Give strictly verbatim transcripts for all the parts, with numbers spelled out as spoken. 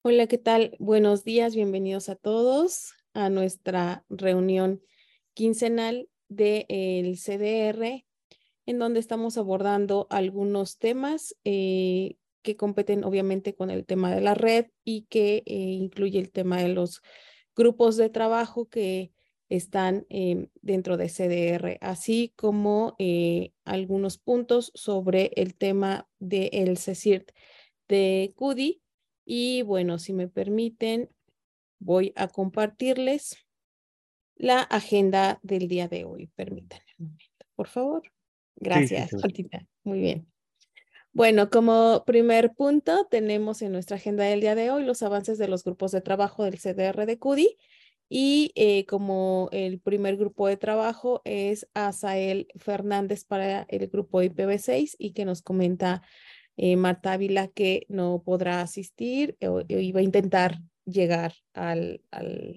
Hola, ¿qué tal? Buenos días, bienvenidos a todos a nuestra reunión quincenal del C D R, en donde estamos abordando algunos temas eh, que competen obviamente con el tema de la red y que eh, incluye el tema de los grupos de trabajo que están eh, dentro de C D R, así como eh, algunos puntos sobre el tema del CECIRT de CUDI. Y bueno, si me permiten, voy a compartirles la agenda del día de hoy. Permítanme un momento, por favor. Sí, sí, Gracias, se ve. Martita. Muy bien. Bueno, como primer punto, tenemos en nuestra agenda del día de hoy los avances de los grupos de trabajo del C D R de CUDI. Y eh, como el primer grupo de trabajo es Asael Fernández para el grupo I P v seis y que nos comenta eh, Marta Ávila que no podrá asistir o, o iba a intentar llegar al, al...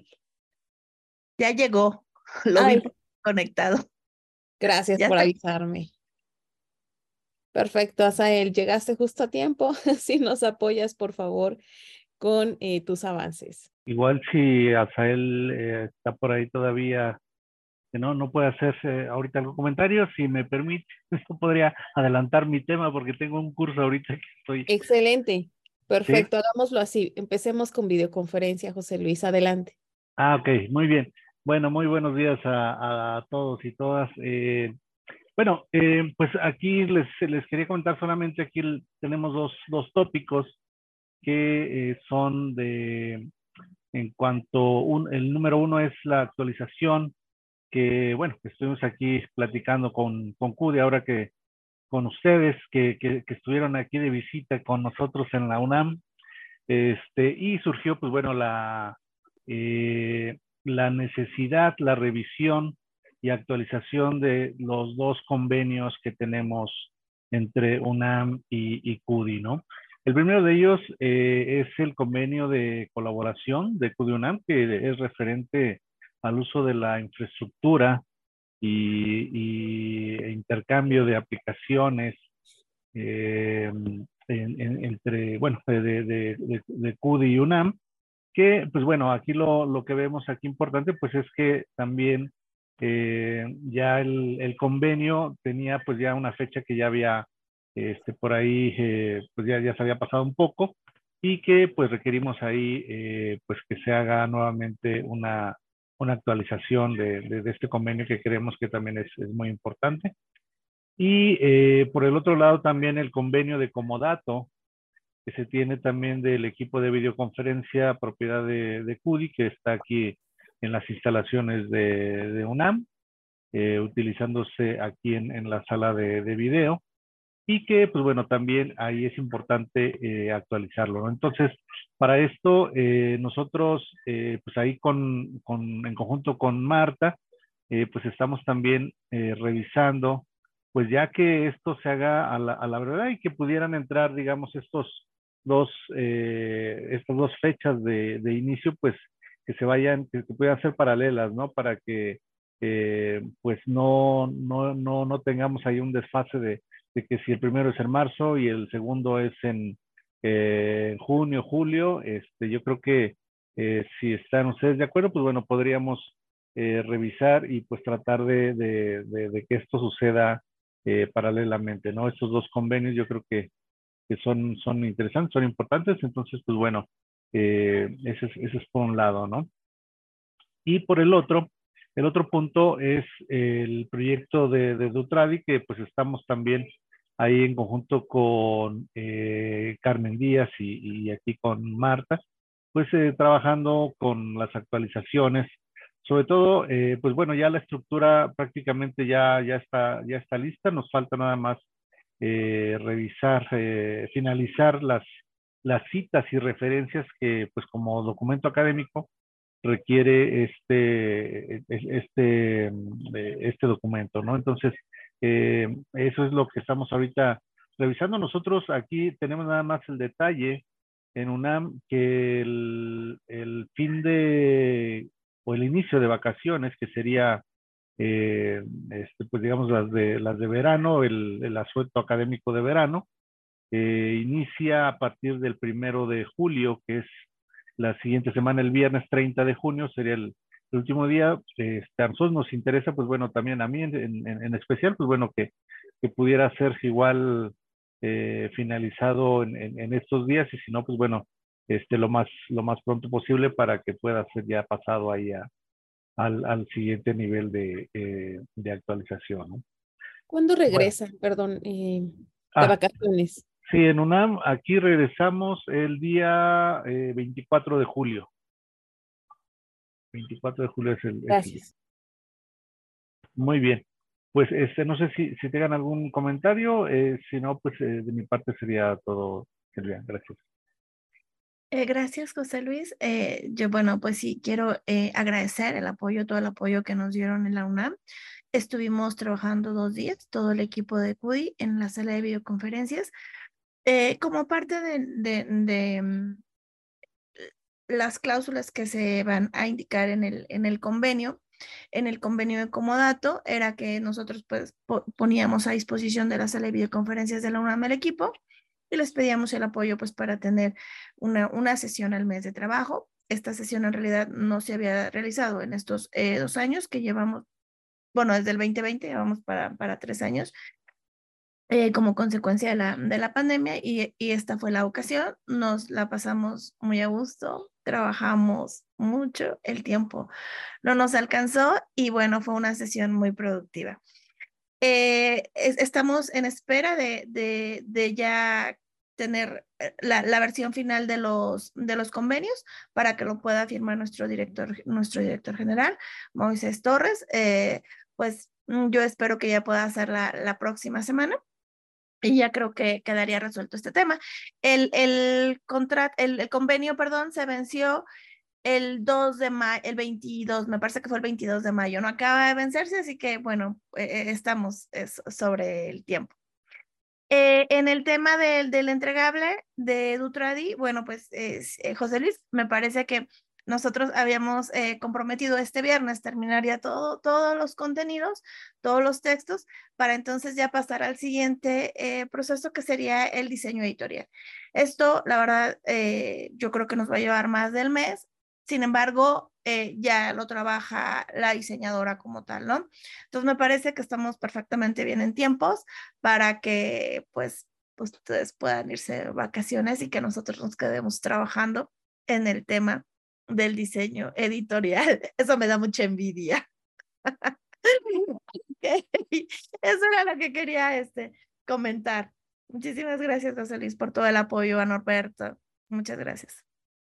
Ya llegó, lo vi Ay, por- conectado. gracias Ya por está. avisarme. Perfecto, Asael, llegaste justo a tiempo. Si nos apoyas, por favor, con eh, tus avances. Igual si Asael eh, está por ahí todavía, que no, no puede hacerse ahorita algún comentario, si me permite, esto podría adelantar mi tema porque tengo un curso ahorita que estoy, Excelente. ¿sí? Perfecto, hagámoslo así. Empecemos con videoconferencia, José Luis. Adelante. Ah, ok, muy bien. Bueno, muy buenos días a, a todos y todas. Eh, bueno, eh, pues aquí les, les quería comentar solamente, aquí el- tenemos dos, dos tópicos que eh, son de, en cuanto, un, el número uno es la actualización que, bueno, que estuvimos aquí platicando con, con Cudi, ahora que con ustedes, que, que, que estuvieron aquí de visita con nosotros en la UNAM, este, y surgió, pues bueno, la, eh, la necesidad, la revisión y actualización de los dos convenios que tenemos entre UNAM y, y CUDI, ¿no? El primero de ellos eh, es el convenio de colaboración de CUDI UNAM, que es referente al uso de la infraestructura y, y intercambio de aplicaciones eh, en, en, entre, bueno, de, de, de, de CUDI y UNAM, que pues bueno, aquí lo, lo que vemos aquí importante pues es que también eh, ya el, el, convenio tenía pues ya una fecha que ya había este, por ahí, eh, pues ya, ya se había pasado un poco y que pues requerimos ahí eh, pues que se haga nuevamente una, una actualización de, de, de, este convenio que creemos que también es, es muy importante. Y eh, por el otro lado también el convenio de comodato que se tiene también del equipo de videoconferencia propiedad de, de CUDI, que está aquí en las instalaciones de, de UNAM, eh, utilizándose aquí en, en la sala de, de, video, y que, pues bueno, también ahí es importante eh, actualizarlo, ¿no? Entonces, para esto, eh, nosotros, eh, pues ahí con, con, en conjunto con Marta, eh, pues estamos también eh, revisando, pues ya que esto se haga a la, a la verdad y que pudieran entrar, digamos, estos dos, eh, estas dos fechas de, de, inicio, pues que se vayan, que, que puedan ser paralelas, ¿no? Para que, eh, pues no, no, no, no tengamos ahí un desfase de, de que si el primero es en marzo y el segundo es en eh, junio, julio, este, yo creo que eh, si están ustedes de acuerdo, pues bueno, podríamos eh, revisar y pues tratar de, de, de, de que esto suceda eh, paralelamente, ¿no? Estos dos convenios yo creo que, que son, son interesantes, son importantes, entonces pues bueno, eh, ese, es, ese es por un lado, ¿no? Y por el otro, el otro punto es el proyecto de, de Dutradi, que pues estamos también ahí en conjunto con eh, Carmen Díaz y, y, aquí con Marta, pues eh, trabajando con las actualizaciones. Sobre todo, eh, pues bueno, ya la estructura prácticamente ya, ya, está, ya está lista, nos falta nada más eh, revisar, eh, finalizar las, las citas y referencias que pues como documento académico requiere este, este, este documento, ¿no? Entonces, eh, eso es lo que estamos ahorita revisando. Nosotros aquí tenemos nada más el detalle en UNAM que el, el fin de, o el inicio de vacaciones, que sería, eh, este, pues digamos, las de, las de verano, el, el asueto académico de verano, eh, inicia a partir del primero de julio, que es la siguiente semana, el viernes treinta de junio, sería el, el último día. Este, a nosotros nos interesa, pues bueno, también a mí en, en, en especial, pues bueno, que, que pudiera hacerse igual eh, finalizado en, en, en estos días, y si no, pues bueno, este, lo más, lo más pronto posible para que pueda ser ya pasado ahí a, al, al siguiente nivel de, eh, de actualización, ¿no? ¿Cuándo Bueno, regresan, perdón, eh, de ah, vacaciones? sí, en UNAM, aquí regresamos el día eh, veinticuatro de julio. veinticuatro de julio es el, es el día. Gracias. Muy bien. Pues este, no sé si, si tengan algún comentario, eh, si no, pues eh, de mi parte sería todo, Silvia. Gracias. Eh, gracias, José Luis. Eh, yo, bueno, pues sí, quiero eh, agradecer el apoyo, todo el apoyo que nos dieron en la UNAM. Estuvimos trabajando dos días, todo el equipo de C U D I en la sala de videoconferencias, eh, como parte de, de, de mm, las cláusulas que se van a indicar en el, en el convenio. En el convenio de comodato era que nosotros pues po poníamos a disposición de la sala de videoconferencias de la UNAM el equipo y les pedíamos el apoyo pues para tener una, una sesión al mes de trabajo. Esta sesión en realidad no se había realizado en estos eh, dos años que llevamos, bueno, desde el veinte veinte llevamos para, para tres años. Eh, como consecuencia de la, de la pandemia y, y esta fue la ocasión. Nos la pasamos muy a gusto, trabajamos mucho, el tiempo no nos alcanzó y bueno, fue una sesión muy productiva. Eh, es, estamos en espera de, de, de ya tener la, la, versión final de los, de los convenios para que lo pueda firmar nuestro director, nuestro director general, Moisés Torres. Eh, pues yo espero que ya pueda hacer la, la próxima semana. Y ya creo que quedaría resuelto este tema. El, el, contrat, el, el convenio, perdón, se venció el dos de mayo, el veintidós, me parece que fue el veintidós de mayo, no acaba de vencerse, así que bueno, eh, estamos es, sobre el tiempo. Eh, en el tema del, del entregable de Dutradi, bueno, pues eh, José Luis, me parece que nosotros habíamos eh, comprometido este viernes terminar ya todo, todos los contenidos, todos los textos, para entonces ya pasar al siguiente eh, proceso que sería el diseño editorial. Esto, la verdad, eh, yo creo que nos va a llevar más del mes. Sin embargo, eh, ya lo trabaja la diseñadora como tal, ¿no? Entonces me parece que estamos perfectamente bien en tiempos para que pues, pues ustedes puedan irse de vacaciones y que nosotros nos quedemos trabajando en el tema del diseño editorial. Eso me da mucha envidia. Okay. Eso era lo que quería este, comentar. Muchísimas gracias, José Luis, por todo el apoyo, a Norberto. Muchas gracias.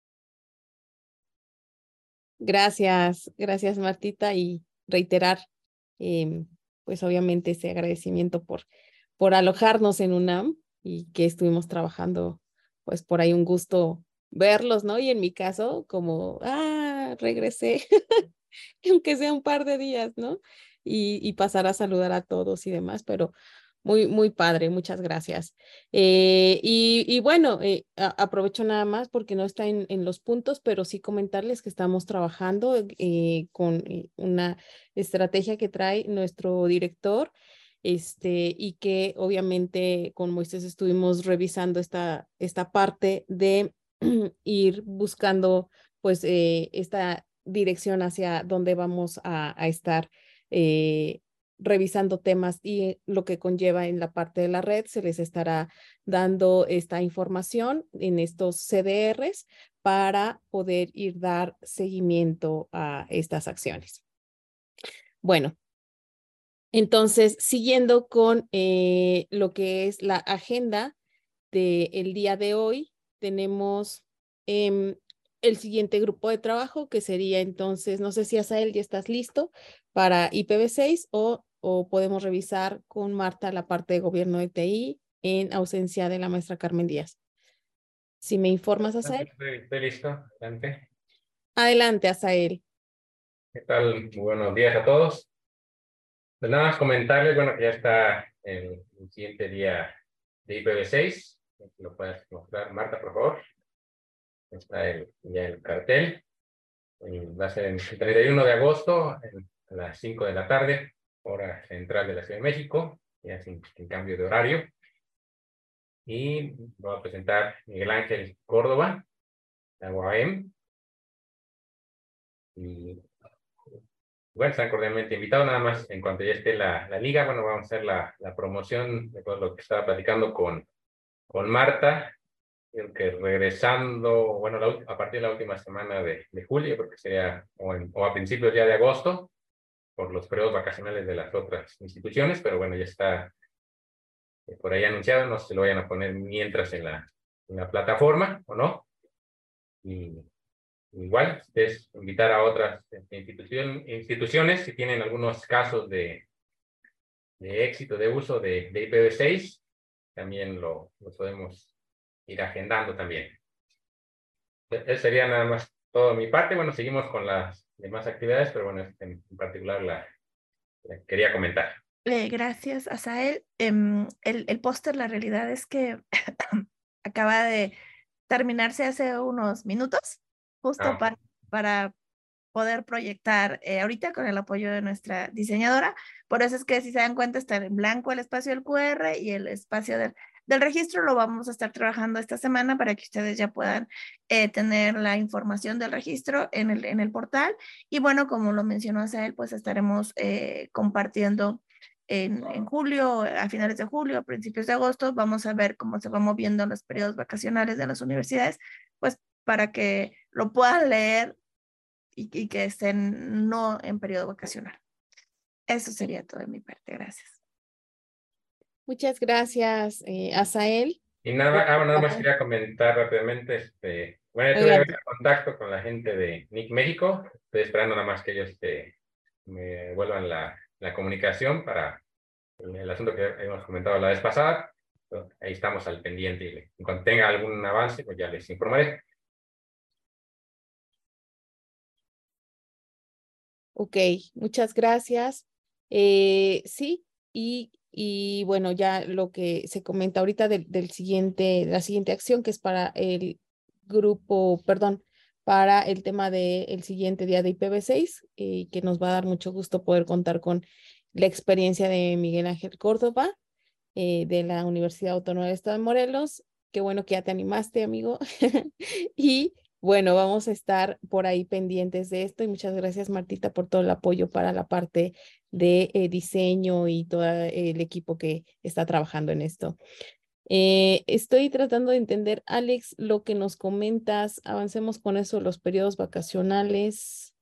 Gracias, gracias Martita, y reiterar eh, pues obviamente ese agradecimiento por, por alojarnos en UNAM y que estuvimos trabajando, pues por ahí un gusto verlos, ¿no? Y en mi caso, como, ah, regresé, aunque sea un par de días, ¿no? Y, y pasar a saludar a todos y demás, pero muy, muy padre, muchas gracias. Eh, y, y bueno, eh, a, aprovecho nada más porque no está en, en los puntos, pero sí comentarles que estamos trabajando eh, con una estrategia que trae nuestro director, este, y que obviamente con Moisés estuvimos revisando esta, esta parte de ir buscando pues eh, esta dirección hacia dónde vamos a, a estar eh, revisando temas y lo que conlleva en la parte de la red. Se les estará dando esta información en estos C D Rs para poder ir dar seguimiento a estas acciones. Bueno, entonces, siguiendo con eh, lo que es la agenda del día de hoy, tenemos eh, el siguiente grupo de trabajo, que sería entonces, no sé si Asael ya estás listo para I P v seis o, o podemos revisar con Marta la parte de gobierno de T I en ausencia de la maestra Carmen Díaz. Si me informas, Asael. Estoy, estoy listo, adelante. Adelante, Asael. ¿Qué tal? Muy buenos días a todos. Pues nada más comentarles, bueno, que ya está el, el siguiente día de I P v seis. Lo puedes mostrar, Marta, por favor. Está el, ya el cartel. Va a ser el treinta y uno de agosto en, a las cinco de la tarde, hora central de la Ciudad de México, ya sin, sin cambio de horario. Y voy a presentar Miguel Ángel Córdoba, la U A M, Y bueno, están cordialmente invitados. Nada más, en cuanto ya esté la, la liga, bueno, vamos a hacer la, la promoción de todo lo que estaba platicando con, con Marta. Creo que regresando, bueno, la, a partir de la última semana de, de julio, porque sería, o, en, o a principios ya de agosto, por los periodos vacacionales de las otras instituciones, pero bueno, ya está por ahí anunciado, no sé si lo vayan a poner mientras en la, en la plataforma o no. Y igual, es invitar a otras institución, instituciones que tienen algunos casos de, de éxito, de uso de, de I P v seis, también lo, lo podemos ir agendando también. Eso sería nada más todo mi parte. Bueno, seguimos con las demás actividades, pero bueno, en, en particular la, la quería comentar. Eh, gracias, Asael. Eh, el el póster, la realidad es que acaba de terminarse hace unos minutos, justo Ah, para, para poder proyectar eh, ahorita con el apoyo de nuestra diseñadora. Por eso es que, si se dan cuenta, está en blanco el espacio del Q R y el espacio del, del registro lo vamos a estar trabajando esta semana para que ustedes ya puedan eh, tener la información del registro en el, en el portal. Y bueno, como lo mencionó Asael, pues estaremos eh, compartiendo En, en julio, a finales de julio, a principios de agosto, vamos a ver cómo se van moviendo los periodos vacacionales de las universidades, pues para que lo puedan leer y, y que estén no en periodo vacacional. Eso sería todo de mi parte. Gracias. Muchas gracias, eh, Asael. Y nada, ah, nada más quería comentar rápidamente, este, bueno, yo tuve contacto con la gente de N I C México, estoy esperando nada más que ellos este, me vuelvan la, la comunicación para el, el asunto que hemos comentado la vez pasada. Entonces, ahí estamos al pendiente y en cuanto tenga algún avance, pues ya les informaré. Ok, muchas gracias. Eh, sí, y, y bueno, ya lo que se comenta ahorita del, del siguiente, la siguiente acción, que es para el grupo, perdón, para el tema del siguiente día de I P v seis, eh, que nos va a dar mucho gusto poder contar con la experiencia de Miguel Ángel Córdoba, eh, de la Universidad Autónoma del Estado de Morelos. Qué bueno que ya te animaste, amigo. Y bueno, vamos a estar por ahí pendientes de esto y muchas gracias, Martita, por todo el apoyo para la parte de eh, diseño y todo el equipo que está trabajando en esto. Eh, estoy tratando de entender, Alex, lo que nos comentas. Avancemos con eso, los periodos vacacionales.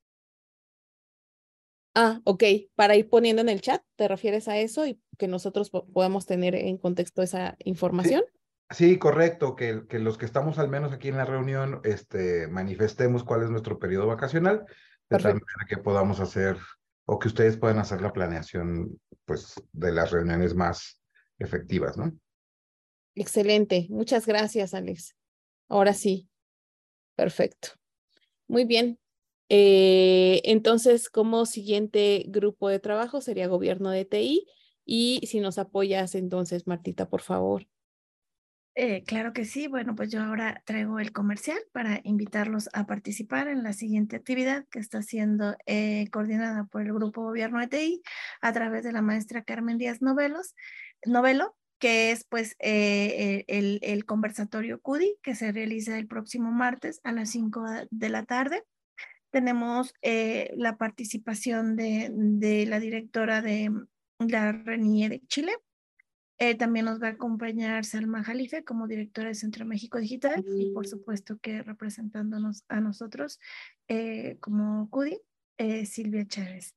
Ah, ok, para ir poniendo en el chat, ¿te refieres a eso y que nosotros po podamos tener en contexto esa información? Sí, sí, correcto, que, que los que estamos al menos aquí en la reunión este, manifestemos cuál es nuestro periodo vacacional, de Perfecto. tal manera que podamos hacer, o que ustedes puedan hacer la planeación pues, de las reuniones más efectivas, ¿no? Excelente, muchas gracias, Alex. Ahora sí, perfecto. Muy bien. Eh, entonces, como siguiente grupo de trabajo sería gobierno de T I. Y si nos apoyas, entonces, Martita, por favor. Eh, claro que sí. Bueno, pues yo ahora traigo el comercial para invitarlos a participar en la siguiente actividad que está siendo eh, coordinada por el Grupo Gobierno de T I a través de la maestra Carmen Díaz Novelos, Novelo, que es pues eh, el, el conversatorio C U D I que se realiza el próximo martes a las cinco de la tarde. Tenemos eh, la participación de, de la directora de la R N I E de Chile. Eh, también nos va a acompañar Salma Jalife como directora de Centro México Digital y por supuesto que representándonos a nosotros eh, como C U D I, eh, Silvia Chávez.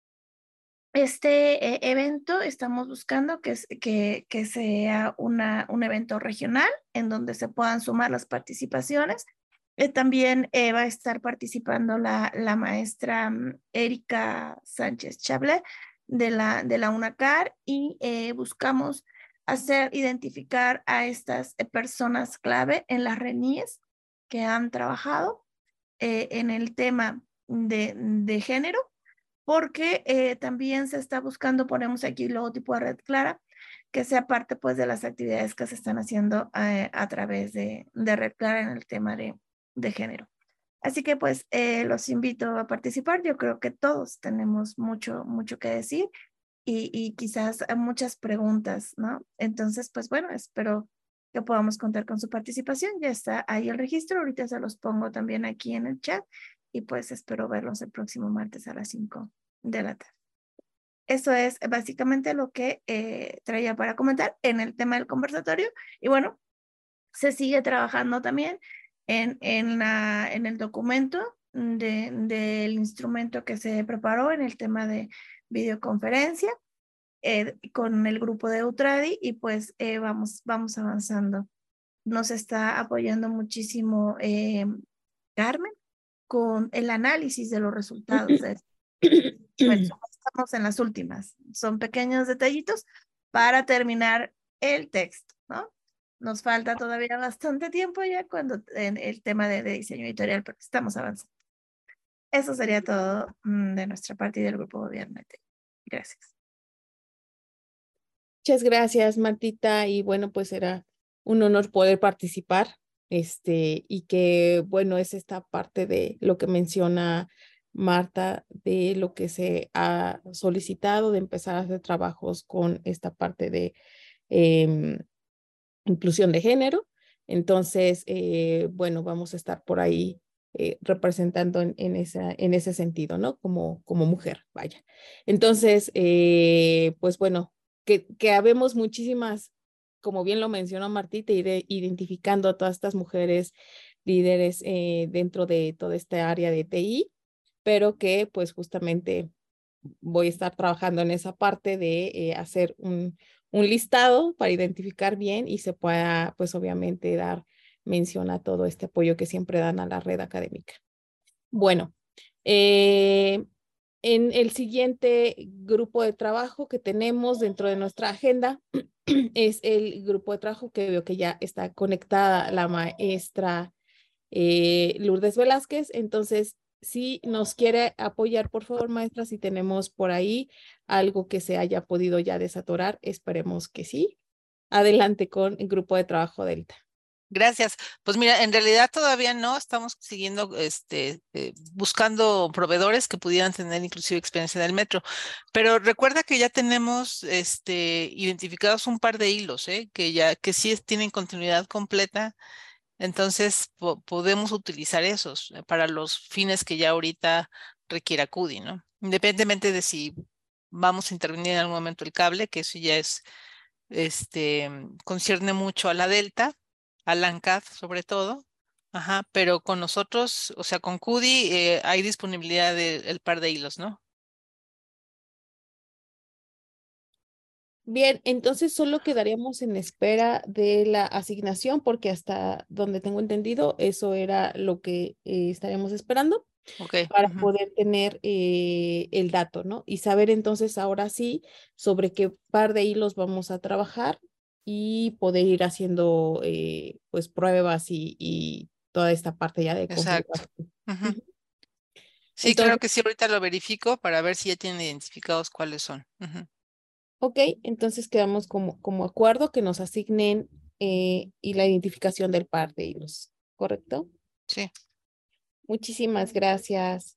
Este eh, evento estamos buscando que, que, que sea una, un evento regional en donde se puedan sumar las participaciones. Eh, también eh, va a estar participando la, la maestra um, Erika Sánchez Chablé de la, de la UNACAR y eh, buscamos hacer identificar a estas eh, personas clave en las R N I Es que han trabajado eh, en el tema de, de género, porque eh, también se está buscando, ponemos aquí el logotipo de Red Clara, que sea parte pues de las actividades que se están haciendo eh, a través de, de Red Clara en el tema de, de género. Así que pues eh, los invito a participar. Yo creo que todos tenemos mucho, mucho que decir y, y quizás muchas preguntas, ¿no? Entonces, pues bueno, espero que podamos contar con su participación. Ya está ahí el registro, ahorita se los pongo también aquí en el chat y pues espero verlos el próximo martes a las cinco de la tarde. Eso es básicamente lo que eh, traía para comentar en el tema del conversatorio. Y bueno, se sigue trabajando también en, en, la, en el documento de, del instrumento que se preparó en el tema de videoconferencia eh, con el grupo de Utradi y pues eh, vamos, vamos avanzando. Nos está apoyando muchísimo eh, Carmen con el análisis de los resultados. De Bueno, estamos en las últimas. Son pequeños detallitos para terminar el texto, ¿no? Nos falta todavía bastante tiempo ya cuando en el tema de, de diseño editorial, pero estamos avanzando. Eso sería todo mm, de nuestra parte y del grupo gobierno. Gracias. Muchas gracias, Martita. Y bueno, pues era un honor poder participar. Este, y que bueno, es esta parte de lo que menciona Marta, de lo que se ha solicitado de empezar a hacer trabajos con esta parte de eh, inclusión de género. Entonces, eh, bueno, vamos a estar por ahí eh, representando en, en, esa, en ese sentido, ¿no? Como, como mujer, vaya. Entonces, eh, pues bueno, que, que habemos muchísimas, como bien lo mencionó Martita, ide, identificando a todas estas mujeres líderes eh, dentro de toda esta área de T I, pero que pues justamente voy a estar trabajando en esa parte de eh, hacer un, un listado para identificar bien y se pueda, pues obviamente, dar mención a todo este apoyo que siempre dan a la red académica. Bueno, eh, en el siguiente grupo de trabajo que tenemos dentro de nuestra agenda es el grupo de trabajo que veo que ya está conectada la maestra eh, Lourdes Velázquez. Entonces, si nos quiere apoyar, por favor, maestra, si tenemos por ahí algo que se haya podido ya desatorar, esperemos que sí. Adelante con el grupo de trabajo Delta. Gracias. Pues mira, en realidad todavía no, estamos siguiendo, este, eh, buscando proveedores que pudieran tener inclusive experiencia en el metro. Pero recuerda que ya tenemos, este, identificados un par de hilos, ¿eh? Que ya, que sí es, tienen continuidad completa. Entonces po podemos utilizar esos para los fines que ya ahorita requiera C U D I, ¿no? Independientemente de si vamos a intervenir en algún momento el cable, que eso ya es, este, concierne mucho a la Delta, al ANCAD sobre todo, ajá, pero con nosotros, o sea, con C U D I eh, hay disponibilidad del par de hilos, ¿no? Bien, entonces solo quedaríamos en espera de la asignación porque hasta donde tengo entendido eso era lo que eh, estaríamos esperando Okay. para Uh-huh. poder tener eh, el dato, ¿no? Y saber entonces ahora sí sobre qué par de hilos vamos a trabajar y poder ir haciendo eh, pues pruebas y, y toda esta parte ya de Exacto. configuración. Uh-huh. Sí, Entonces, claro que sí, ahorita lo verifico para ver si ya tienen identificados cuáles son. Uh-huh. ok, entonces quedamos como, como acuerdo que nos asignen eh, y la identificación del par de hilos, ¿correcto? Sí. Muchísimas gracias.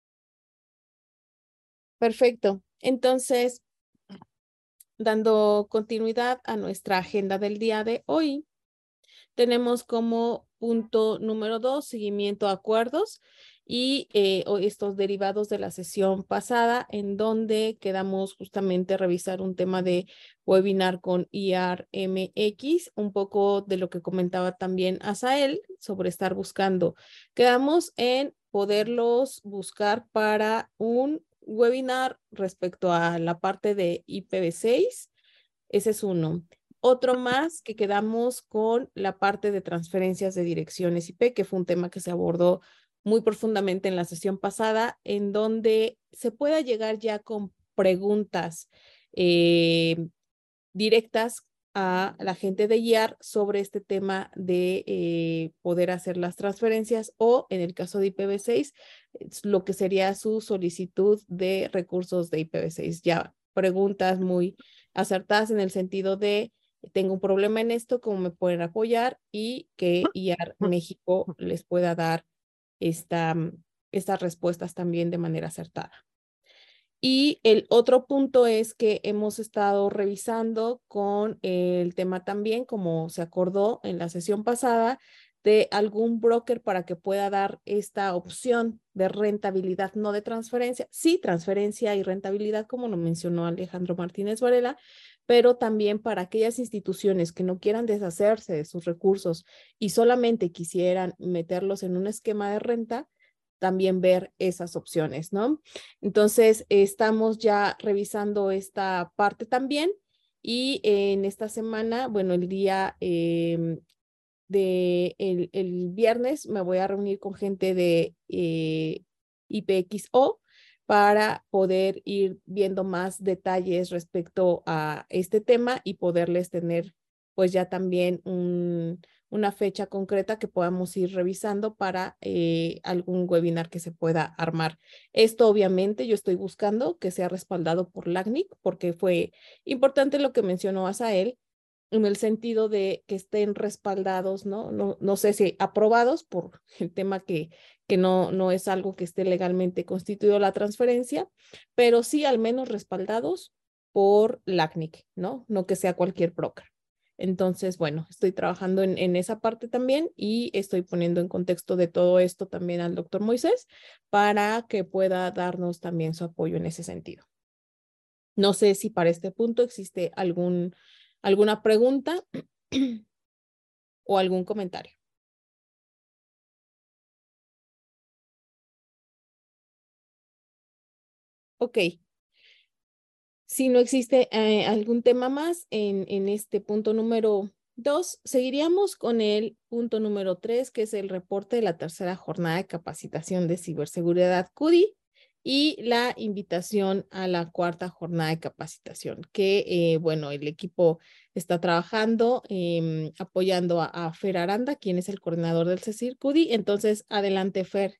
Perfecto. Entonces, dando continuidad a nuestra agenda del día de hoy, tenemos como punto número dos, seguimiento a acuerdos y eh, estos derivados de la sesión pasada en donde quedamos justamente a revisar un tema de webinar con I A R M X, un poco de lo que comentaba también Asael sobre estar buscando. Quedamos en poderlos buscar para un webinar respecto a la parte de I P v seis. Ese es uno. Otro más que quedamos con la parte de transferencias de direcciones I P, que fue un tema que se abordó muy profundamente en la sesión pasada, en donde se pueda llegar ya con preguntas eh, directas a la gente de I A R sobre este tema de eh, poder hacer las transferencias o, en el caso de I P v seis, lo que sería su solicitud de recursos de I P v seis. Ya preguntas muy acertadas en el sentido de tengo un problema en esto, cómo me pueden apoyar y que I A R México les pueda dar esta, estas respuestas también de manera acertada. Y el otro punto es que hemos estado revisando con el tema también, como se acordó en la sesión pasada, de algún broker para que pueda dar esta opción de rentabilidad, no de transferencia. Sí, transferencia y rentabilidad, como lo mencionó Alejandro Martínez Varela, pero también para aquellas instituciones que no quieran deshacerse de sus recursos y solamente quisieran meterlos en un esquema de renta, también ver esas opciones, ¿no? Entonces, estamos ya revisando esta parte también y en esta semana, bueno, el día eh, de el, el viernes me voy a reunir con gente de eh, I P X O para poder ir viendo más detalles respecto a este tema y poderles tener pues ya también un, una fecha concreta que podamos ir revisando para eh, algún webinar que se pueda armar. Esto obviamente yo estoy buscando que sea respaldado por LACNIC porque fue importante lo que mencionó Asael, en el sentido de que estén respaldados, ¿no? No, no sé si aprobados por el tema que, que no, no es algo que esté legalmente constituido la transferencia, pero sí al menos respaldados por LACNIC, ¿no? No que sea cualquier broker. Entonces, bueno, estoy trabajando en, en esa parte también y estoy poniendo en contexto de todo esto también al doctor Moisés para que pueda darnos también su apoyo en ese sentido. No sé si para este punto existe algún, alguna pregunta o algún comentario. Ok. Si no existe eh, algún tema más en, en este punto número dos, seguiríamos con el punto número tres, que es el reporte de la tercera jornada de capacitación de ciberseguridad C U D I y la invitación a la cuarta jornada de capacitación, que eh, bueno, el equipo está trabajando, eh, apoyando a, a Fer Aranda, quien es el coordinador del CECIR C U D I. Entonces, adelante, Fer.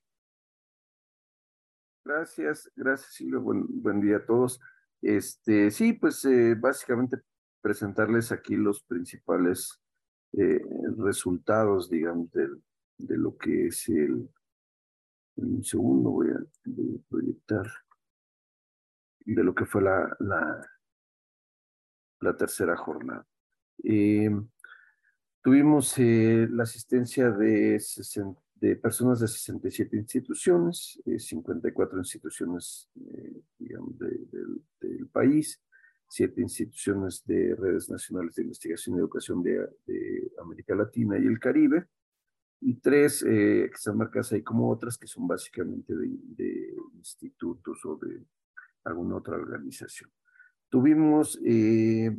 Gracias, gracias Silvia, buen, buen día a todos. Este, sí, pues eh, básicamente presentarles aquí los principales eh, resultados, digamos, del, de lo que es el, en un segundo voy a, voy a proyectar, de lo que fue la, la, la tercera jornada. Eh, tuvimos eh, la asistencia de, sesenta, de personas de sesenta y siete instituciones, eh, cincuenta y cuatro instituciones, eh, digamos, de, de, del país, siete instituciones de redes nacionales de investigación y educación de, de América Latina y el Caribe, y tres eh, que están marcadas ahí como otras, que son básicamente de, de institutos o de alguna otra organización. Tuvimos... Eh,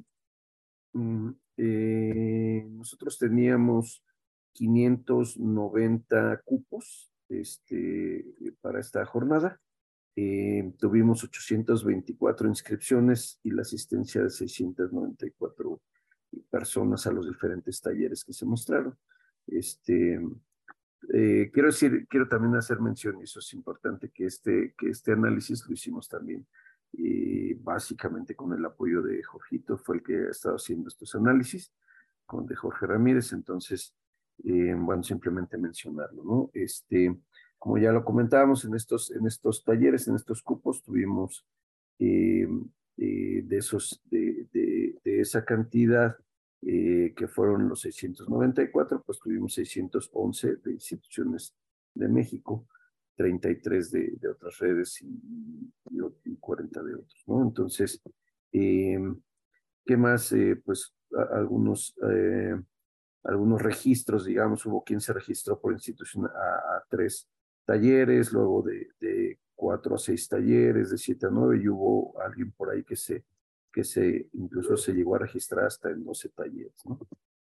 Eh, nosotros teníamos quinientos noventa cupos este, para esta jornada. Eh, tuvimos ochocientas veinticuatro inscripciones y la asistencia de seiscientas noventa y cuatro personas a los diferentes talleres que se mostraron. Este, eh, quiero decir, quiero también hacer mención, y eso es importante, que este, que este análisis lo hicimos también eh, básicamente con el apoyo de Jorgito, fue el que ha estado haciendo estos análisis, con de Jorge Ramírez. Entonces, eh, bueno, simplemente mencionarlo, ¿no? Este, como ya lo comentábamos en estos, en estos talleres, en estos cupos, tuvimos eh, eh, de, esos, de, de, de esa cantidad, eh, que fueron los seiscientos noventa y cuatro, pues tuvimos seiscientos once de instituciones de México, treinta y tres de, de otras redes y, y, y cuarenta de otros, ¿no? Entonces, eh, ¿qué más? Eh, pues a, algunos, eh, algunos registros, digamos, hubo quien se registró por institución a, a tres talleres, luego de, de cuatro a seis talleres, de siete a nueve, y hubo alguien por ahí que se, que se, incluso se llegó a registrar hasta en doce talleres, ¿no?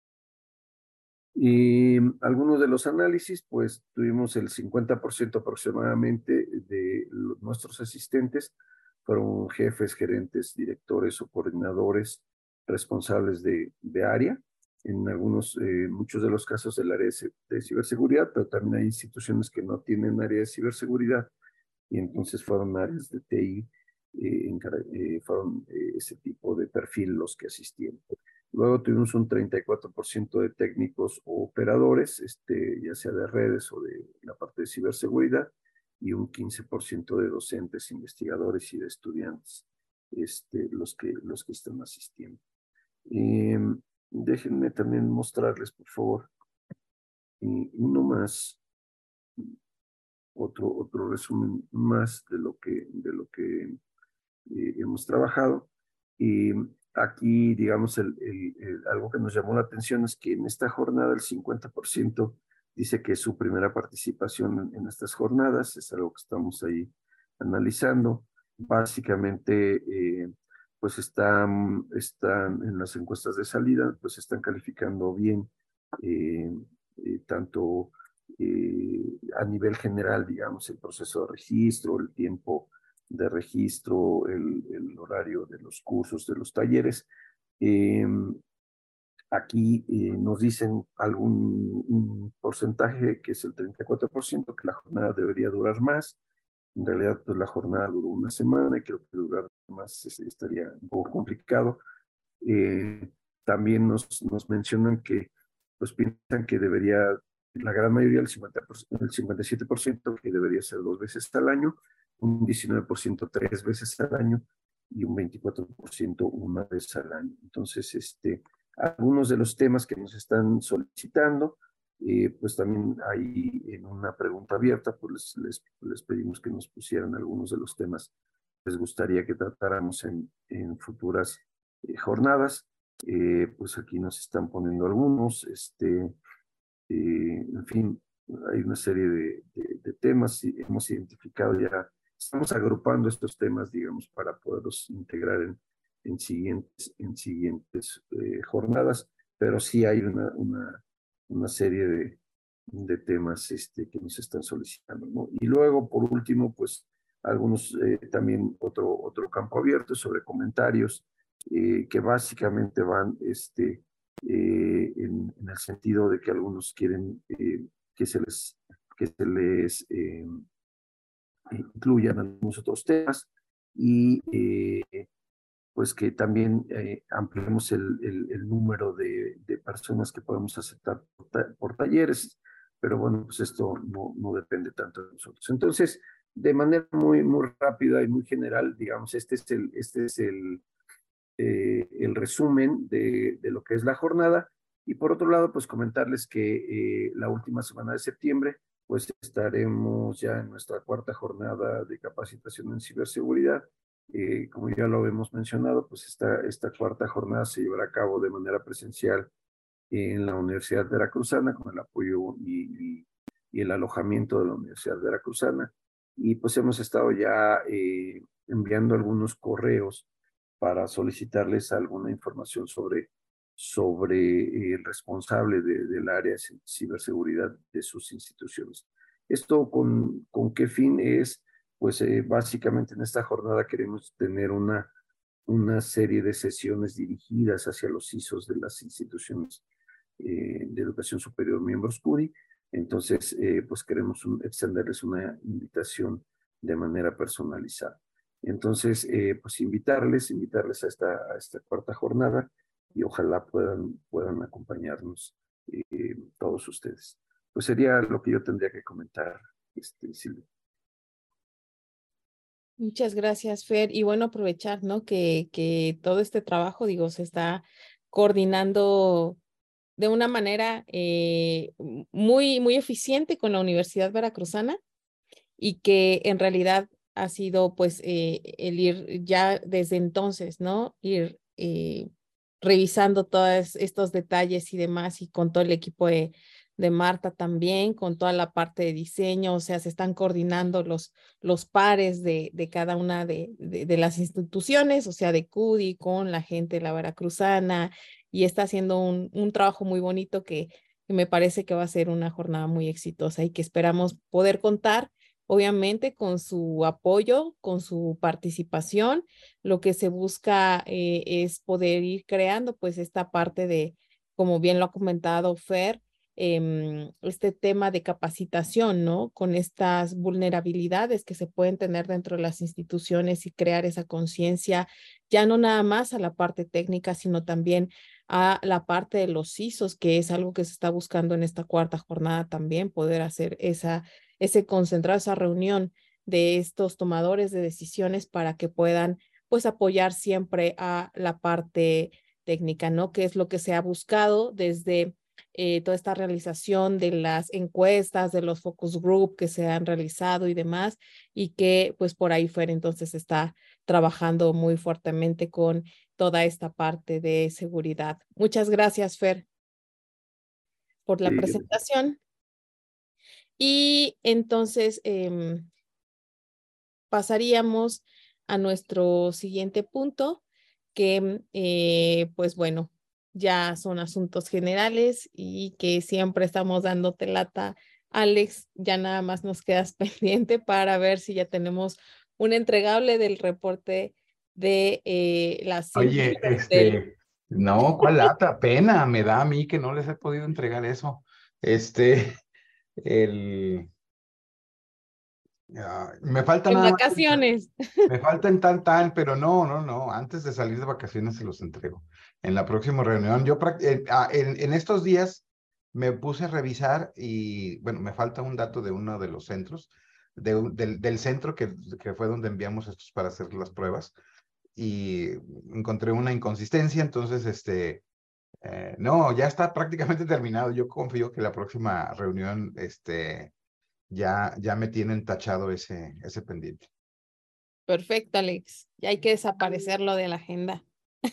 Y algunos de los análisis, pues tuvimos el cincuenta por ciento aproximadamente de los, nuestros asistentes, fueron jefes, gerentes, directores o coordinadores responsables de, de área, en algunos, eh, muchos de los casos del área de, de ciberseguridad, pero también hay instituciones que no tienen área de ciberseguridad, y entonces fueron áreas de T I, eh, eh, fueron eh, ese tipo de perfil los que asistieron. Luego tuvimos un treinta y cuatro por ciento de técnicos o operadores, este, ya sea de redes o de la parte de ciberseguridad, y un quince por ciento de docentes, investigadores y de estudiantes, este, los, que, los que están asistiendo. Eh, déjenme también mostrarles, por favor, eh, uno más, otro, otro resumen más de lo que, de lo que eh, hemos trabajado. Y aquí, digamos, el, el, el, algo que nos llamó la atención es que en esta jornada el cincuenta por ciento dice que es su primera participación en, en estas jornadas, es algo que estamos ahí analizando. Básicamente, eh, pues están, están en las encuestas de salida, pues están calificando bien, eh, eh, tanto eh, a nivel general, digamos, el proceso de registro, el tiempo de registro, el, el horario de los cursos, de los talleres. Eh, aquí eh, nos dicen algún un porcentaje que es el treinta y cuatro por ciento, que la jornada debería durar más. En realidad, pues la jornada duró una semana y creo que durar más estaría un poco complicado. Eh, también nos, nos mencionan que pues piensan que debería, la gran mayoría, el, cincuenta por ciento, el cincuenta y siete por ciento, que debería ser dos veces al año, un diecinueve por ciento tres veces al año y un veinticuatro por ciento una vez al año. Entonces, este, algunos de los temas que nos están solicitando, eh, pues también hay en una pregunta abierta, pues les, les, les pedimos que nos pusieran algunos de los temas que les gustaría que tratáramos en, en futuras eh, jornadas. Eh, pues aquí nos están poniendo algunos, este, eh, en fin, hay una serie de, de, de temas y hemos identificado ya, estamos agrupando estos temas, digamos, para poderlos integrar en, en siguientes, en siguientes eh, jornadas, pero sí hay una, una, una serie de, de temas este, que nos están solicitando, ¿no? Y luego, por último, pues algunos eh, también otro, otro campo abierto sobre comentarios eh, que básicamente van este, eh, en, en el sentido de que algunos quieren eh, que se les, que se les eh, incluyan algunos otros temas y eh, pues que también eh, ampliemos el, el, el número de, de, personas que podemos aceptar por, ta por talleres, pero bueno, pues esto no, no depende tanto de nosotros. Entonces, de manera muy, muy rápida y muy general, digamos, este es el, este es el, eh, el resumen de, de lo que es la jornada. Y por otro lado, pues comentarles que eh, la última semana de septiembre, pues estaremos ya en nuestra cuarta jornada de capacitación en ciberseguridad. Eh, como ya lo hemos mencionado, pues esta, esta cuarta jornada se llevará a cabo de manera presencial en la Universidad Veracruzana con el apoyo y, y, y el alojamiento de la Universidad Veracruzana. Y pues hemos estado ya eh, enviando algunos correos para solicitarles alguna información sobre, sobre el responsable de, del área de ciberseguridad de sus instituciones. ¿Esto con, con qué fin es? Pues eh, básicamente en esta jornada queremos tener una, una serie de sesiones dirigidas hacia los I S Os de las instituciones eh, de educación superior miembros C U D I. Entonces, eh, pues queremos un, extenderles una invitación de manera personalizada. Entonces, eh, pues invitarles, invitarles a esta, a esta cuarta jornada y ojalá puedan, puedan acompañarnos eh, todos ustedes. Pues sería lo que yo tendría que comentar, este, Silvia. Muchas gracias, Fer. Y bueno, aprovechar, ¿no? Que, que todo este trabajo, digo, se está coordinando de una manera eh, muy, muy eficiente con la Universidad Veracruzana y que en realidad ha sido pues eh, el ir ya desde entonces, ¿no? Ir eh, revisando todos estos detalles y demás y con todo el equipo de, de Marta también, con toda la parte de diseño, o sea, se están coordinando los, los pares de, de cada una de, de, de las instituciones, o sea, de C U D I con la gente de la Veracruzana y está haciendo un, un trabajo muy bonito que, que me parece que va a ser una jornada muy exitosa y que esperamos poder contar obviamente con su apoyo, con su participación. Lo que se busca eh, es poder ir creando pues esta parte de, como bien lo ha comentado Fer, eh, este tema de capacitación, ¿no? Con estas vulnerabilidades que se pueden tener dentro de las instituciones y crear esa conciencia, ya no nada más a la parte técnica, sino también a la parte de los I S Os, que es algo que se está buscando en esta cuarta jornada también, poder hacer esa ese concentrado, esa reunión de estos tomadores de decisiones para que puedan pues apoyar siempre a la parte técnica, ¿no? Que es lo que se ha buscado desde eh, toda esta realización de las encuestas, de los focus group que se han realizado y demás, y que pues por ahí Fer entonces está trabajando muy fuertemente con toda esta parte de seguridad. Muchas gracias, Fer, por la Sí, presentación. Y entonces eh, pasaríamos a nuestro siguiente punto, que eh, pues bueno, ya son asuntos generales y que siempre estamos dándote lata, Alex. Ya nada más nos quedas pendiente para ver si ya tenemos un entregable del reporte de eh, las cinco Oye, del... este, no, ¿cuál lata? Pena me da a mí que no les he podido entregar eso. Este, el, ah, me falta En nada más, vacaciones. me faltan tan tan, pero no, no, no, antes de salir de vacaciones se los entrego. En la próxima reunión, yo prac- en, ah, en, en estos días me puse a revisar y, bueno, me falta un dato de uno de los centros, de, un- del, del centro que, que fue donde enviamos estos para hacer las pruebas y encontré una inconsistencia, entonces, este, eh, no, ya está prácticamente terminado. Yo confío que la próxima reunión, este, ya, ya me tienen tachado ese, ese pendiente. Perfecto, Alex. Ya hay que desaparecerlo de la agenda.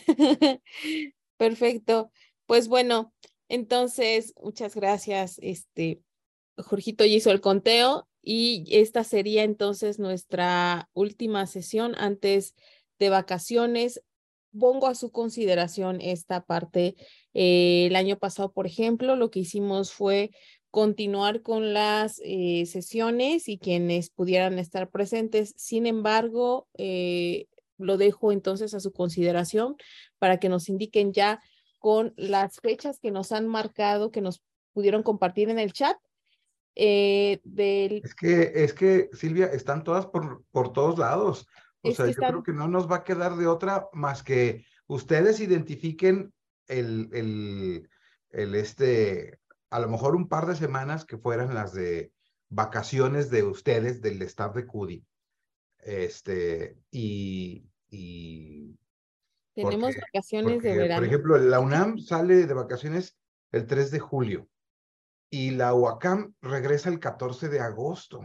Perfecto. Pues bueno, entonces, muchas gracias. Este, Jorgito ya hizo el conteo y esta sería entonces nuestra última sesión antes de vacaciones. Pongo a su consideración esta parte. Eh, el año pasado, por ejemplo, lo que hicimos fue continuar con las eh, sesiones y quienes pudieran estar presentes. Sin embargo, eh, lo dejo entonces a su consideración para que nos indiquen ya con las fechas que nos han marcado, que nos pudieron compartir en el chat. Eh, del, Es que, es que, Silvia, están todas por, por todos lados. O es sea, que yo creo están, que no nos va a quedar de otra más que ustedes identifiquen el, el, el este, a lo mejor un par de semanas que fueran las de vacaciones de ustedes, del staff de CUDI. Este, y, y porque, tenemos vacaciones de porque, por verano. ejemplo, la UNAM sale de vacaciones el tres de julio y la UACAM regresa el catorce de agosto.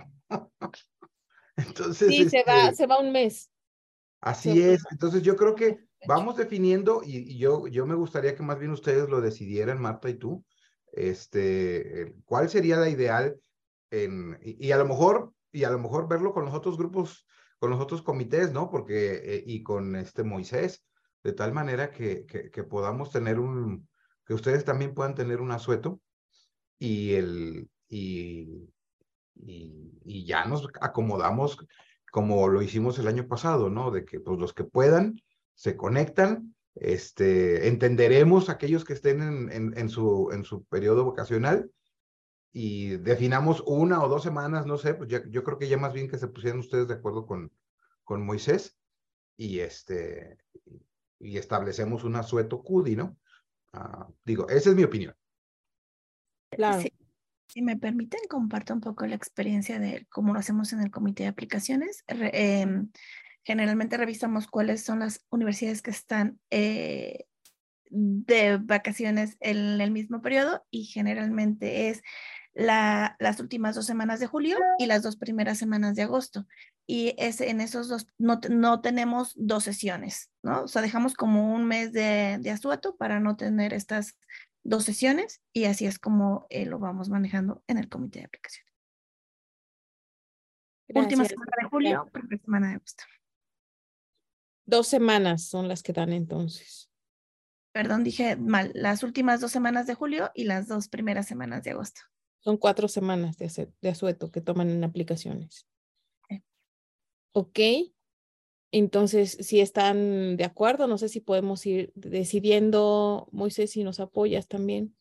Entonces, Sí, se va, este, se va un mes. Se va así es. un Entonces, yo creo que mes. vamos definiendo y, y yo, yo me gustaría que más bien ustedes lo decidieran, Marta y tú, este, eh, cuál sería la ideal en, y, y a lo mejor, y a lo mejor verlo con los otros grupos, con los otros comités, ¿no? Porque, eh, y con este Moisés, de tal manera que, que, que podamos tener un, que ustedes también puedan tener un asueto y el, y, y, y ya nos acomodamos como lo hicimos el año pasado, ¿no? De que pues los que puedan se conectan, este, entenderemos aquellos que estén en, en, en su, en su periodo vocacional y definamos una o dos semanas, no sé, pues ya, yo creo que ya más bien que se pusieran ustedes de acuerdo con, con Moisés y este, y establecemos un asueto CUDI, ¿no? Uh, digo, esa es mi opinión. Claro. Sí, si me permiten, comparto un poco la experiencia de cómo lo hacemos en el comité de aplicaciones. Re, eh, generalmente revisamos cuáles son las universidades que están eh, de vacaciones en el mismo periodo y generalmente es la, las últimas dos semanas de julio y las dos primeras semanas de agosto. Y es, en esos dos no, no tenemos dos sesiones, ¿no? O sea, dejamos como un mes de, de asueto para no tener estas dos sesiones y así es como eh, lo vamos manejando en el comité de aplicación. Última Gracias. semana de julio, primera semana de agosto. Dos semanas son las que dan entonces. Perdón, dije mal, las últimas dos semanas de julio y las dos primeras semanas de agosto. Son cuatro semanas de, ace- de asueto que toman en aplicaciones. Sí. Ok. Entonces, si están de acuerdo, no sé si podemos ir decidiendo, Moisés, si nos apoyas también.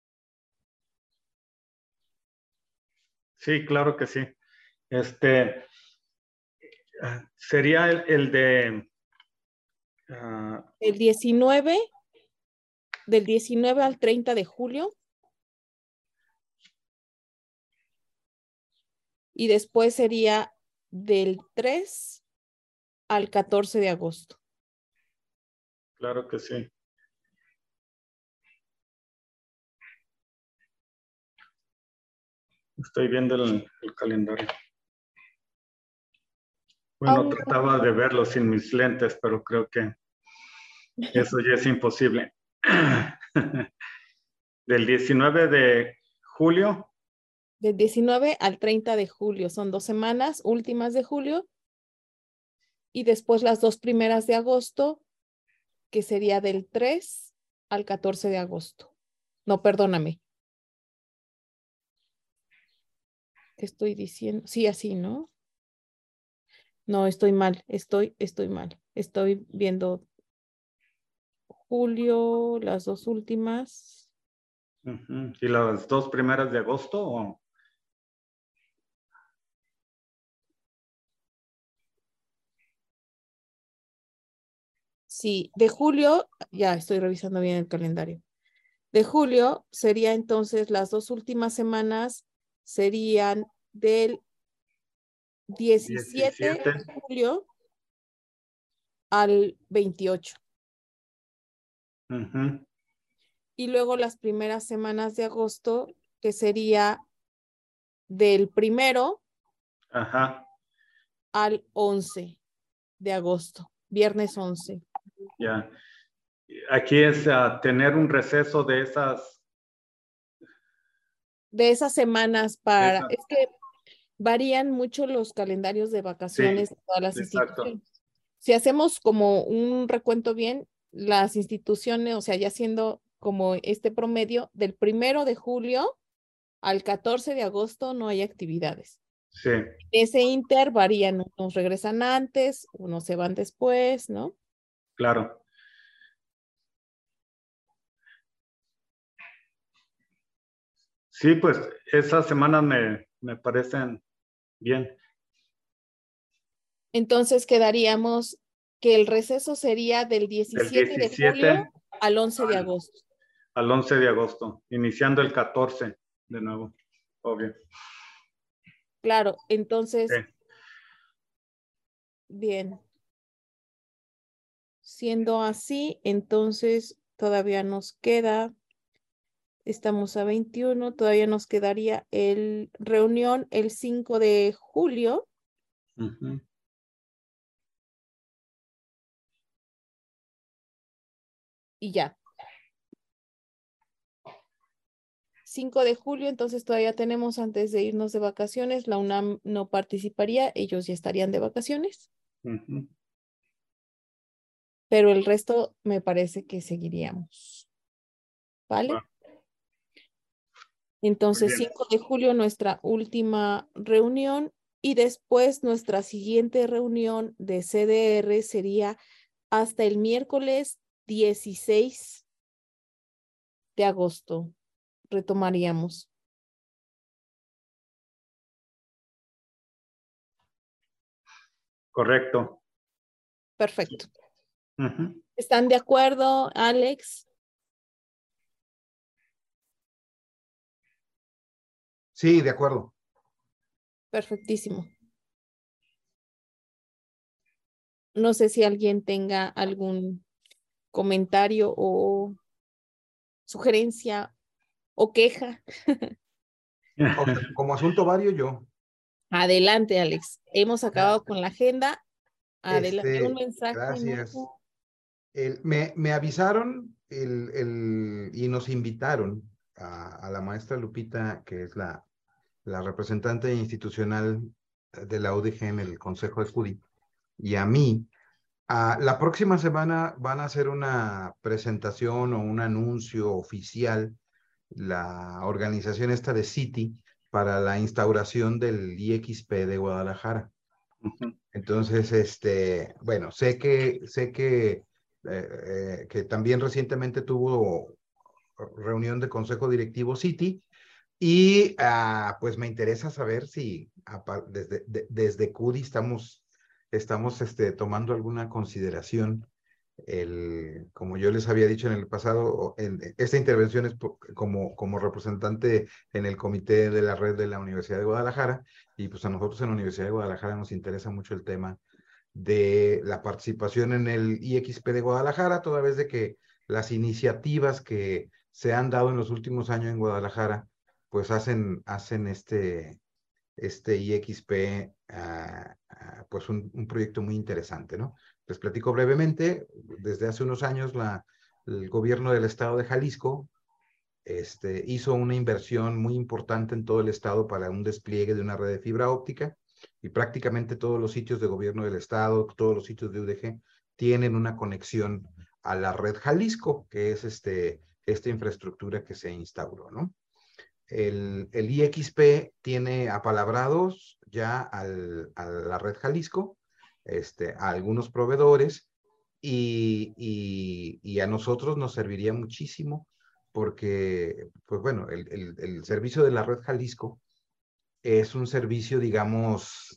Sí, claro que sí. Este sería el, el de uh, El diecinueve, del diecinueve al treinta de julio. Y después sería del tres al catorce de agosto. Claro que sí. Estoy viendo el, el calendario. Bueno, Um, trataba de verlo sin mis lentes, pero creo que eso ya es imposible. Del diecinueve de julio. Del diecinueve al treinta de julio, son dos semanas últimas de julio y después las dos primeras de agosto, que sería del tres al catorce de agosto. No, perdóname. ¿Qué estoy diciendo? Sí, así, ¿no? No, estoy mal, estoy, estoy mal. Estoy viendo julio, las dos últimas. Uh-huh. ¿Y las dos primeras de agosto? ¿O? Sí, de julio, ya estoy revisando bien el calendario. De julio sería entonces las dos últimas semanas serían del diecisiete diecisiete. de julio al veintiocho. Uh-huh. Y luego las primeras semanas de agosto, que sería del primero Ajá. al once de agosto, viernes once. Ya. Aquí es uh, tener un receso de esas. De esas semanas para, Esa. es que varían mucho los calendarios de vacaciones Sí, de todas las exacto. instituciones. Si hacemos como un recuento bien, las instituciones, o sea, ya siendo como este promedio, del primero de julio al catorce de agosto no hay actividades. Sí. Ese inter varían, unos regresan antes, unos se van después, ¿no? Claro. Sí, pues esas semanas me, me parecen bien. Entonces quedaríamos que el receso sería del diecisiete, Del de julio al once de agosto. Al once de agosto, iniciando el catorce de nuevo, obvio. Claro, entonces, Sí. bien. Siendo así, entonces todavía nos queda, estamos a veintiuno, todavía nos quedaría el reunión el cinco de julio. Uh-huh. Y ya. cinco de julio, entonces todavía tenemos antes de irnos de vacaciones. La UNAM no participaría, ellos ya estarían de vacaciones. Uh-huh. Pero el resto me parece que seguiríamos. ¿Vale? Wow. Entonces, cinco de julio, nuestra última reunión y después nuestra siguiente reunión de C D R sería hasta el miércoles dieciséis de agosto. Retomaríamos. Correcto. Perfecto. Uh-huh. ¿Están de acuerdo, Alex? Sí, de acuerdo. Perfectísimo. No sé si alguien tenga algún comentario o sugerencia o queja. O sea, como asunto vario, yo. Adelante, Alex. Hemos acabado con la agenda. Adelante, un Este, mensaje. gracias. ¿No? El, me, me avisaron el, el, y nos invitaron a, a la maestra Lupita, que es la, la representante institucional de la U D G en el Consejo de CUDI, y a mí. Uh, la próxima semana van a hacer una presentación o un anuncio oficial, la organización esta de Citi, para la instauración del I X P de Guadalajara. Uh-huh. Entonces, este, bueno, sé que, sé que, eh, eh, que también recientemente tuvo reunión de consejo directivo Citi, y uh, pues me interesa saber si desde, de, desde CUDI estamos, estamos este, tomando alguna consideración. El, como yo les había dicho en el pasado, en, esta intervención es como, como representante en el comité de la red de la Universidad de Guadalajara, y pues a nosotros en la Universidad de Guadalajara nos interesa mucho el tema de la participación en el I X P de Guadalajara, toda vez de que las iniciativas que se han dado en los últimos años en Guadalajara pues hacen, hacen este, este I X P, uh, uh, pues un, un proyecto muy interesante, ¿no? Les platico brevemente. Desde hace unos años la, el gobierno del estado de Jalisco este, hizo una inversión muy importante en todo el estado para un despliegue de una red de fibra óptica, y prácticamente todos los sitios de gobierno del estado, todos los sitios de U D G tienen una conexión a la red Jalisco, que es este, esta infraestructura que se instauró, ¿no? El, el I X P tiene apalabrados ya al, a la red Jalisco, este, a algunos proveedores, y, y, y a nosotros nos serviría muchísimo porque, pues bueno, el, el, el servicio de la red Jalisco es un servicio, digamos,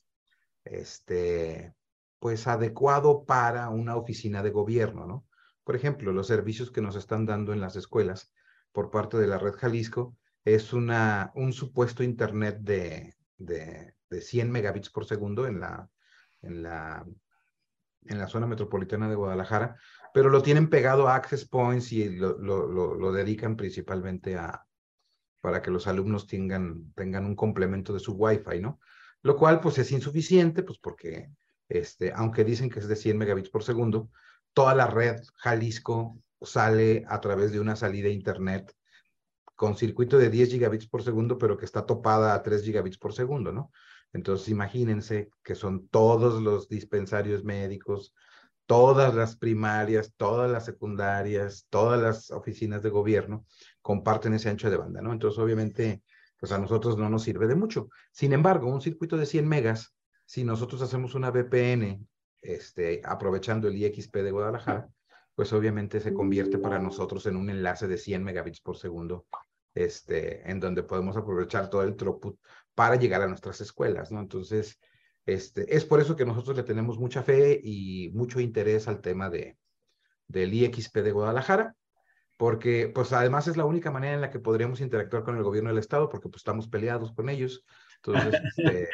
este, pues adecuado para una oficina de gobierno, ¿no? Por ejemplo, los servicios que nos están dando en las escuelas por parte de la red Jalisco es una, un supuesto internet de, de, de cien megabits por segundo en la, en la, en la zona metropolitana de Guadalajara, pero lo tienen pegado a access points y lo, lo, lo, lo dedican principalmente a, para que los alumnos tengan, tengan un complemento de su Wi-Fi, ¿no? Lo cual, pues, es insuficiente, pues, porque, este, aunque dicen que es de cien megabits por segundo, toda la red Jalisco sale a través de una salida a internet con circuito de diez gigabits por segundo, pero que está topada a tres gigabits por segundo, ¿no? Entonces, imagínense que son todos los dispensarios médicos, todas las primarias, todas las secundarias, todas las oficinas de gobierno comparten ese ancho de banda, ¿no? Entonces, obviamente, pues a nosotros no nos sirve de mucho. Sin embargo, un circuito de cien megas, si nosotros hacemos una V P N, este, aprovechando el I X P de Guadalajara, pues obviamente se convierte para nosotros en un enlace de cien megabits por segundo, este, en donde podemos aprovechar todo el throughput para llegar a nuestras escuelas, ¿no? Entonces, este, es por eso que nosotros le tenemos mucha fe y mucho interés al tema de, del I X P de Guadalajara, porque pues además es la única manera en la que podríamos interactuar con el gobierno del estado, porque pues estamos peleados con ellos. Entonces, este,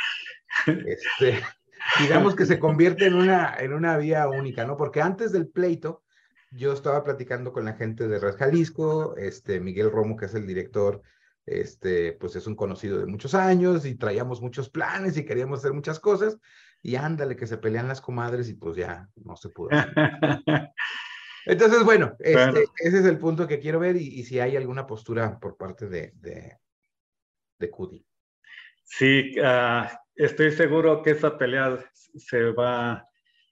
este, digamos que se convierte en una, en una vía única, ¿no? Porque antes del pleito, yo estaba platicando con la gente de Red Jalisco, este, Miguel Romo, que es el director, este, pues es un conocido de muchos años y traíamos muchos planes y queríamos hacer muchas cosas, y ándale que se pelean las comadres y pues ya no se pudo hacer. Entonces, bueno, este, bueno, ese es el punto que quiero ver, y, y si hay alguna postura por parte de, de, de C U D I. Sí, uh, estoy seguro que esa pelea se va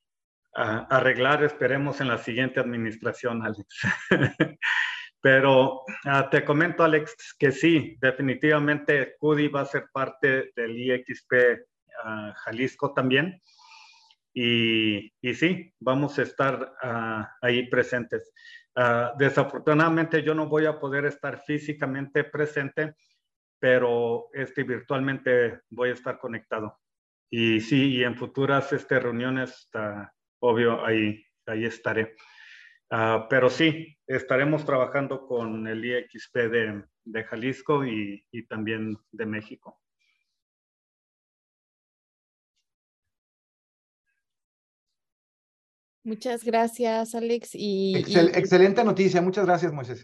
a arreglar, esperemos, en la siguiente administración, Alex. Pero uh, te comento, Alex, que sí, definitivamente C U D I va a ser parte del I X P uh, Jalisco también. Y, y sí, vamos a estar uh, ahí presentes. Uh, desafortunadamente yo no voy a poder estar físicamente presente, pero este, virtualmente voy a estar conectado. Y sí, y en futuras este, reuniones, uh, obvio, ahí, ahí estaré. Uh, pero sí, estaremos trabajando con el I X P de, de Jalisco y, y también de México. Muchas gracias, Alex. Y, Excel, y, excelente noticia. Muchas gracias, Moisés.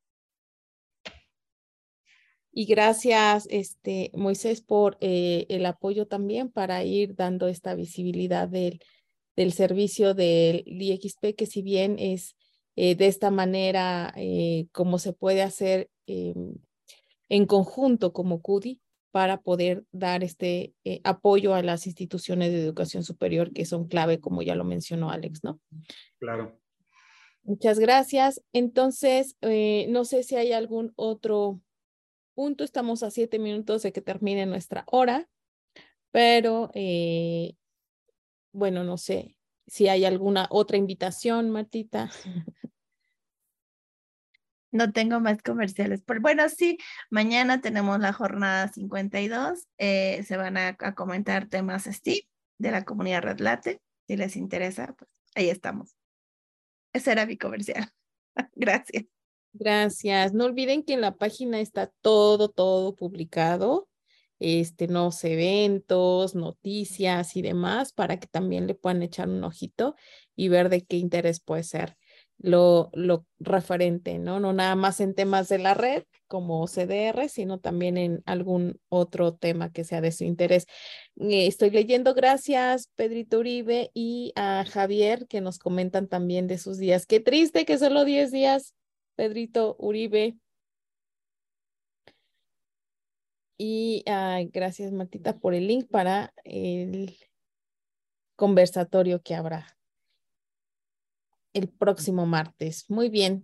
Y gracias, este, Moisés, por eh, el apoyo también para ir dando esta visibilidad del, del servicio del I X P, que si bien es eh, de esta manera eh, como se puede hacer eh, en conjunto como C U D I para poder dar este eh, apoyo a las instituciones de educación superior que son clave, como ya lo mencionó Alex, ¿no? Claro. Muchas gracias. Entonces, eh, no sé si hay algún otro punto. Estamos a siete minutos de que termine nuestra hora, pero eh, bueno, no sé si hay alguna otra invitación, Martita. No tengo más comerciales. Pero bueno, sí, mañana tenemos la jornada cincuenta y dos. Eh, se van a, a comentar temas Steve de la comunidad Red Latte. Si les interesa, pues ahí estamos. Ese era mi comercial. Gracias. Gracias. No olviden que en la página está todo, todo publicado. Este, los eventos, noticias y demás, para que también le puedan echar un ojito y ver de qué interés puede ser. lo, lo referente, ¿no? No nada más en temas de la red como C D R, sino también en algún otro tema que sea de su interés. Eh, estoy leyendo, gracias Pedrito Uribe y a Javier, que nos comentan también de sus días. Qué triste que solo diez días, Pedrito Uribe. Y uh, gracias Martita por el link para el conversatorio que habrá el próximo martes. Muy bien.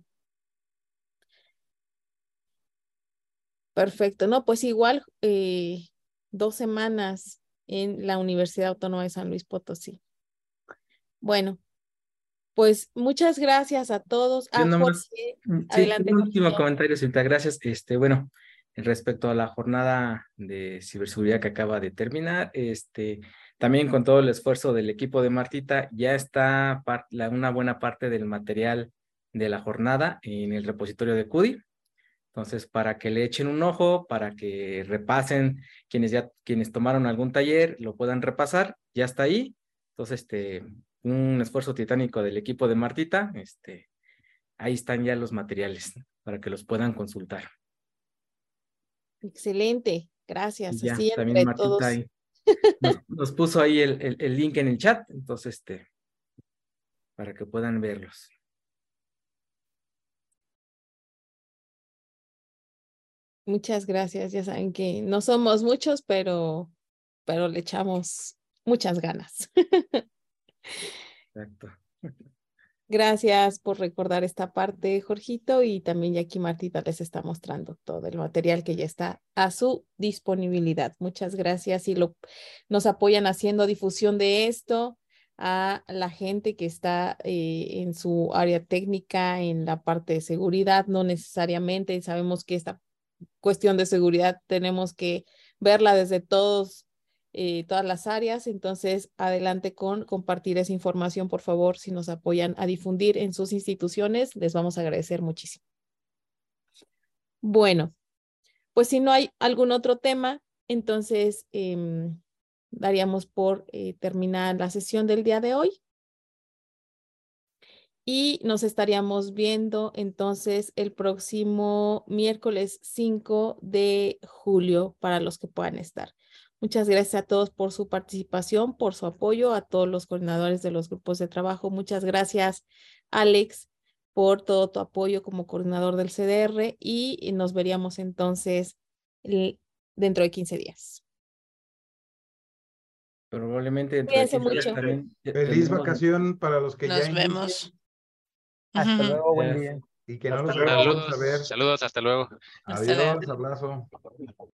Perfecto. No, pues igual eh, dos semanas en la Universidad Autónoma de San Luis Potosí. Bueno, pues muchas gracias a todos. Yo Ah, nomás, Jorge, mm, sí, adelante, un último Jorge. comentario, Silvia, gracias. Este, bueno, respecto a la jornada de ciberseguridad que acaba de terminar, este, también con todo el esfuerzo del equipo de Martita, ya está par- la, una buena parte del material de la jornada en el repositorio de CUDI. Entonces, para que le echen un ojo, para que repasen quienes ya, quienes tomaron algún taller, lo puedan repasar, ya está ahí. Entonces, este, un esfuerzo titánico del equipo de Martita, este, ahí están ya los materiales, ¿no? Para que los puedan consultar. Excelente, Y gracias. ya, Así también entre Martita todos. ahí nos, nos puso ahí el, el, el link en el chat, entonces, este, para que puedan verlos. Muchas gracias. Ya saben que no somos muchos, pero, pero le echamos muchas ganas. Exacto. Gracias por recordar esta parte, Jorgito, y también ya aquí Martita les está mostrando todo el material que ya está a su disponibilidad. Muchas gracias y lo, nos apoyan haciendo difusión de esto a la gente que está eh, en su área técnica, en la parte de seguridad, no necesariamente. Sabemos que esta cuestión de seguridad tenemos que verla desde todos eh, todas las áreas. Entonces, adelante con compartir esa información, por favor, si nos apoyan a difundir en sus instituciones, les vamos a agradecer muchísimo. Bueno, pues si no hay algún otro tema, entonces eh, daríamos por eh, terminar la sesión del día de hoy. Y nos estaríamos viendo entonces el próximo miércoles cinco de julio para los que puedan estar. Muchas gracias a todos por su participación, por su apoyo, a todos los coordinadores de los grupos de trabajo. Muchas gracias, Alex, por todo tu apoyo como coordinador del C D R y nos veríamos entonces el, dentro de quince días. Probablemente dentro Cuídense de quince días mucho. también Feliz tendremos- vacación para los que Nos ya vemos. inicien Hasta Ujú. luego, buen Yes. día. y que no Hasta nos luego. volvamos a ver. Saludos, saludos, hasta luego. Hasta luego. Adiós, abrazo.